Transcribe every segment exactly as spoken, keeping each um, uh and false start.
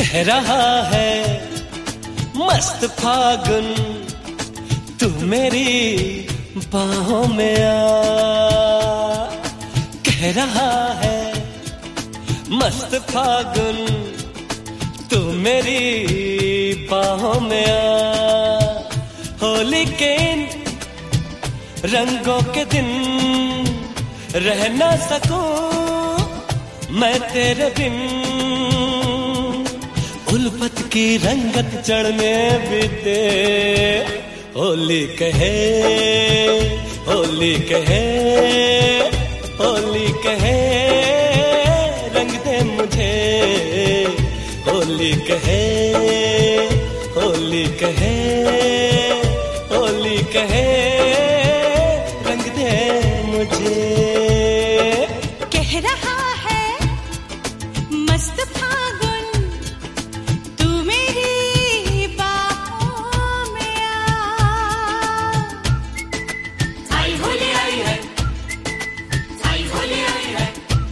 कह रहा है मस्त फागुन, तू मेरी बाहों में आ। कह रहा है मस्त फागुन, तू मेरी बाहों में आ। होली के इन रंगों के दिन रह ना सकूं मैं तेरे बिन, उल्फत की रंगत चढ़ने भी दे। होली कहे होली कहे होली कहे रंग दे मुझे। होली कहे होली कहे होली कहे रंग दे मुझे। कह रहा है मस्त फागुन, तू मेरी बाहों में आ। आई होली आई है, आई होली आई है।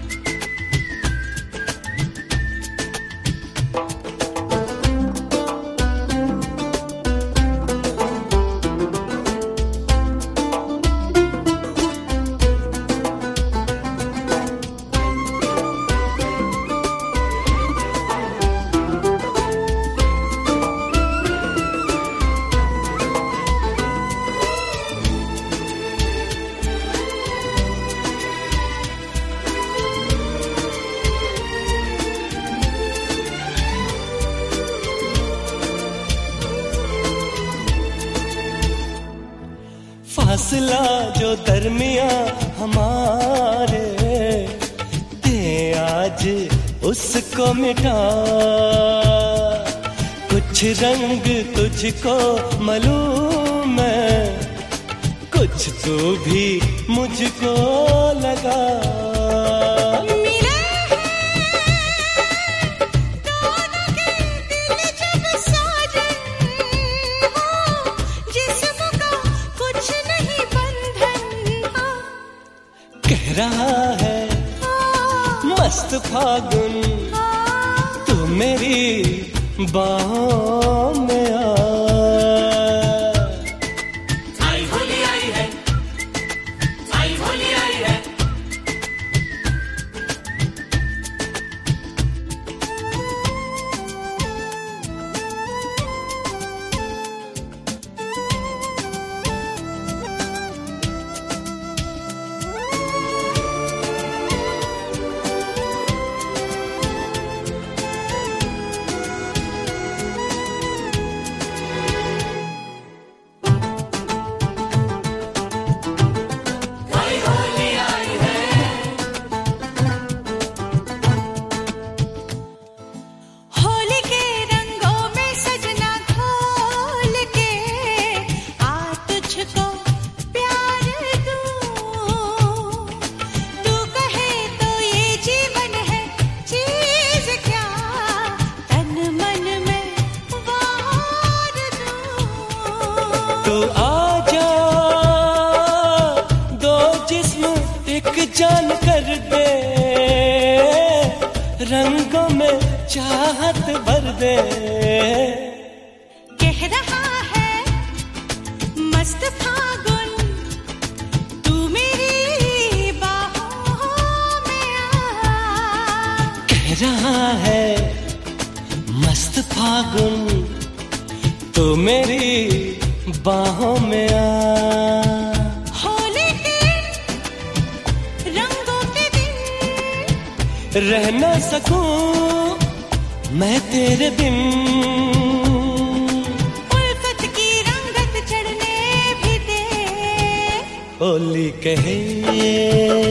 फासला जो दरमिया हमारे, दे आज उसको मिटा। कुछ रंग तुझको मालूम है, कुछ तू भी मुझको लगा। कह रहा है मस्त फागुन, तू मेरी बाहों में आ। आई होली आई है, आई होली आई है। तू आजा, दो जिस्म एक जान कर दे, रंगों में चाहत भर दे। कह रहा है मस्त फागुन, तू मेरी बाहों में आ। कह रहा है मस्त फागुन, तू मेरी बाहों में आ। होली के रंगों के दिन रह ना सकूं मैं तेरे बिन, उल्फत की रंगत चढ़ने भी दे। होली कहे